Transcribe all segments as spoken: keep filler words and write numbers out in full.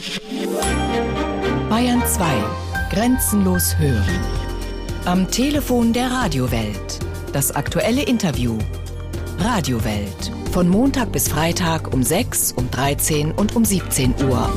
Bayern zwei. Grenzenlos hören. Am Telefon der Radiowelt. Das aktuelle Interview. Radiowelt. Von Montag bis Freitag um sechs, um dreizehn und um siebzehn Uhr.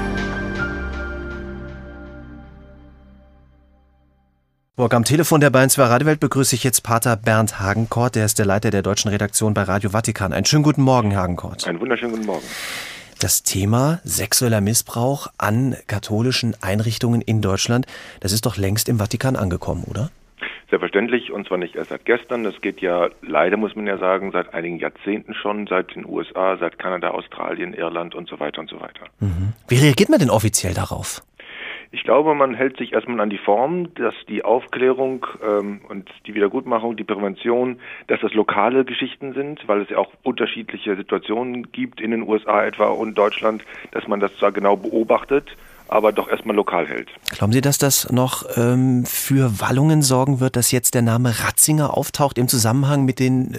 Am Telefon der Bayern zwei Radiowelt begrüße ich jetzt Pater Bernd Hagenkort. Der ist der Leiter der deutschen Redaktion bei Radio Vatikan. Einen schönen guten Morgen, Herr Hagenkort. Einen wunderschönen guten Morgen. Das Thema sexueller Missbrauch an katholischen Einrichtungen in Deutschland, das ist doch längst im Vatikan angekommen, oder? Selbstverständlich, und zwar nicht erst seit gestern. Das geht ja leider, muss man ja sagen, seit einigen Jahrzehnten schon, seit den U S A, seit Kanada, Australien, Irland und so weiter und so weiter. Mhm. Wie reagiert man denn offiziell darauf? Ich glaube, man hält sich erstmal an die Form, dass die Aufklärung ähm, und die Wiedergutmachung, die Prävention, dass das lokale Geschichten sind, weil es ja auch unterschiedliche Situationen gibt in den U S A etwa und Deutschland, dass man das zwar genau beobachtet, aber doch erstmal lokal hält. Glauben Sie, dass das noch ähm, für Wallungen sorgen wird, dass jetzt der Name Ratzinger auftaucht im Zusammenhang mit den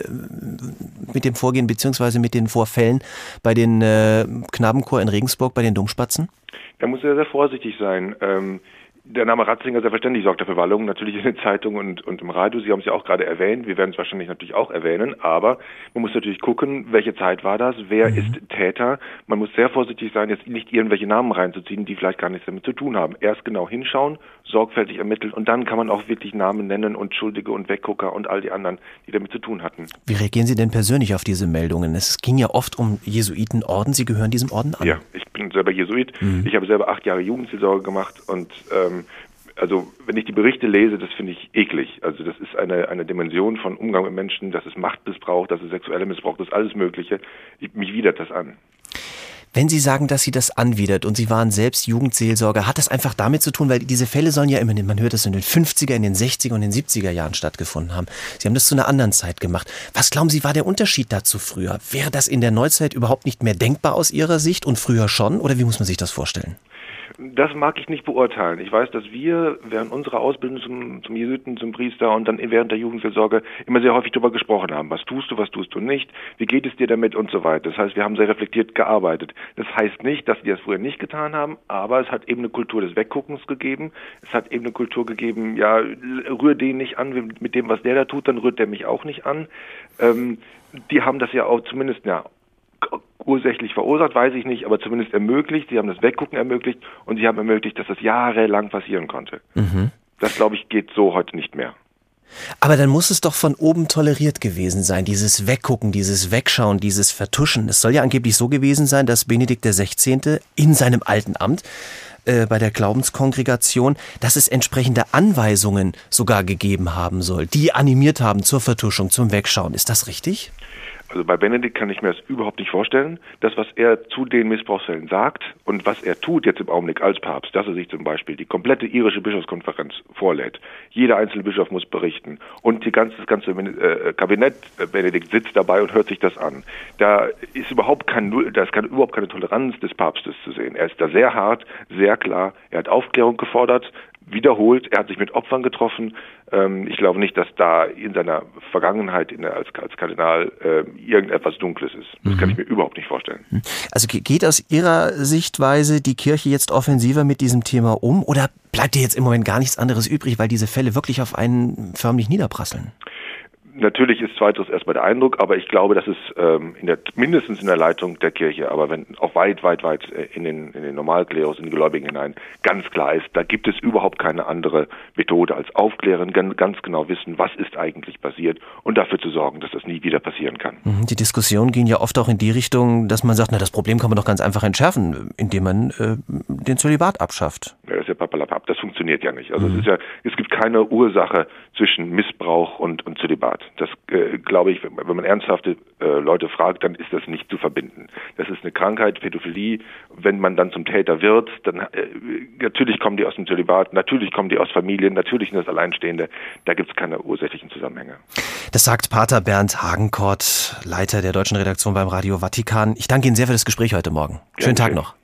äh, mit dem Vorgehen bzw. mit den Vorfällen bei den äh, Knabenchor in Regensburg, bei den Domspatzen? Da muss er sehr vorsichtig sein. Ähm, der Name Ratzinger selbstverständlich sorgt dafür Wallungen, natürlich in den Zeitungen und, und im Radio. Sie haben es ja auch gerade erwähnt. Wir werden es wahrscheinlich natürlich auch erwähnen. Aber man muss natürlich gucken, welche Zeit war das? Wer mhm. ist Täter? Man muss sehr vorsichtig sein, jetzt nicht irgendwelche Namen reinzuziehen, die vielleicht gar nichts damit zu tun haben. Erst genau hinschauen, sorgfältig ermitteln und dann kann man auch wirklich Namen nennen und Schuldige und Weggucker und all die anderen, die damit zu tun hatten. Wie reagieren Sie denn persönlich auf diese Meldungen? Es ging ja oft um Jesuitenorden. Sie gehören diesem Orden an. Ja, ich bin selber Jesuit. Mhm. Ich habe selber acht Jahre Jugendseelsorge gemacht und ähm, also wenn ich die Berichte lese, das finde ich eklig. Also das ist eine eine Dimension von Umgang mit Menschen, das ist Machtmissbrauch, das ist sexueller Missbrauch, das ist alles Mögliche. Ich, mich widert das an. Wenn Sie sagen, dass Sie das anwidert und Sie waren selbst Jugendseelsorger, hat das einfach damit zu tun, weil diese Fälle sollen ja immer, man hört das in den fünfziger, in den sechziger und in den siebziger Jahren stattgefunden haben. Sie haben das zu einer anderen Zeit gemacht. Was glauben Sie, war der Unterschied dazu früher? Wäre das in der Neuzeit überhaupt nicht mehr denkbar aus Ihrer Sicht und früher schon? Oder wie muss man sich das vorstellen? Das mag ich nicht beurteilen. Ich weiß, dass wir während unserer Ausbildung zum, zum Jesuiten, zum Priester und dann während der Jugendseelsorge immer sehr häufig darüber gesprochen haben. Was tust du, was tust du nicht? Wie geht es dir damit und so weiter? Das heißt, wir haben sehr reflektiert gearbeitet. Das heißt nicht, dass wir das früher nicht getan haben, aber es hat eben eine Kultur des Wegguckens gegeben. Es hat eben eine Kultur gegeben, ja, rühr den nicht an, mit dem, was der da tut, dann rührt der mich auch nicht an. Ähm, die haben das ja auch zumindest, ja, ursächlich verursacht, weiß ich nicht, aber zumindest ermöglicht. Sie haben das Weggucken ermöglicht und sie haben ermöglicht, dass das jahrelang passieren konnte. Mhm. Das, glaube ich, geht so heute nicht mehr. Aber dann muss es doch von oben toleriert gewesen sein, dieses Weggucken, dieses Wegschauen, dieses Vertuschen. Es soll ja angeblich so gewesen sein, dass Benedikt der Sechzehnte in seinem alten Amt äh, bei der Glaubenskongregation, dass es entsprechende Anweisungen sogar gegeben haben soll, die animiert haben zur Vertuschung, zum Wegschauen. Ist das richtig? Also bei Benedikt kann ich mir das überhaupt nicht vorstellen. Das, was er zu den Missbrauchsfällen sagt und was er tut jetzt im Augenblick als Papst, dass er sich zum Beispiel die komplette irische Bischofskonferenz vorlädt. Jeder einzelne Bischof muss berichten und die ganze, das ganze äh, Kabinett äh, Benedikt sitzt dabei und hört sich das an. Da ist überhaupt kein, da ist keine, überhaupt keine Toleranz des Papstes zu sehen. Er ist da sehr hart, sehr klar. Er hat Aufklärung gefordert, wiederholt. Er hat sich mit Opfern getroffen. Ähm, ich glaube nicht, dass da in seiner Vergangenheit in der, als, als Kardinal äh, irgendetwas Dunkles ist. Das mhm. kann ich mir überhaupt nicht vorstellen. Also geht aus Ihrer Sichtweise die Kirche jetzt offensiver mit diesem Thema um oder bleibt ihr jetzt im Moment gar nichts anderes übrig, weil diese Fälle wirklich auf einen förmlich niederprasseln? Natürlich ist zweiteres erstmal der Eindruck, aber ich glaube, dass es ähm, in der, mindestens in der Leitung der Kirche, aber wenn auch weit, weit, weit in den, in den Normalklerus, in die Gläubigen hinein, ganz klar ist, da gibt es überhaupt keine andere Methode als aufklären, ganz genau wissen, was ist eigentlich passiert und dafür zu sorgen, dass das nie wieder passieren kann. Die Diskussion ging ja oft auch in die Richtung, dass man sagt, na, das Problem kann man doch ganz einfach entschärfen, indem man äh, den Zölibat abschafft. Ja, das ist ja papalapap, das funktioniert ja nicht. Also mhm. es ist ja, es gibt keine Ursache zwischen Missbrauch und, und Zölibat. Das äh, glaube ich, wenn, wenn man ernsthafte äh, Leute fragt, dann ist das nicht zu verbinden. Das ist eine Krankheit, Pädophilie. Wenn man dann zum Täter wird, dann äh, natürlich kommen die aus dem Zölibat, natürlich kommen die aus Familien, natürlich sind das Alleinstehende. Da gibt es keine ursächlichen Zusammenhänge. Das sagt Pater Bernd Hagenkort, Leiter der deutschen Redaktion beim Radio Vatikan. Ich danke Ihnen sehr für das Gespräch heute Morgen. Schönen Tag noch.